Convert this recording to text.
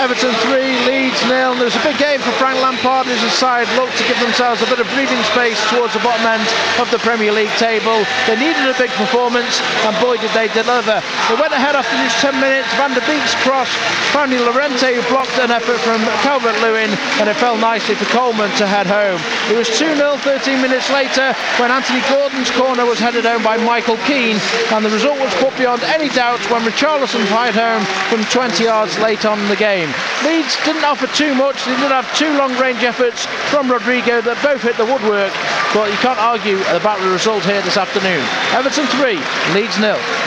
Everton 3, Leeds 0. There was a big game for Frank Lampard as his side looked to give themselves a bit of breathing space towards the bottom end of the Premier League table. They needed a big performance, and boy did they deliver. They went ahead after just 10 minutes. Van der Beek's cross found Llorente, who blocked an effort from Calvert-Lewin, and it fell nicely for Coleman to head home. It was 2-0 13 minutes later when Anthony Gordon's corner was headed home by Michael Keane, and the result was put beyond any doubt when Richarlison fired home from 20 yards late on in the game. Leeds didn't offer too much. They did have two long-range efforts from Rodrigo that both hit the woodwork, but you can't argue about the result here this afternoon. Everton 3, Leeds 0.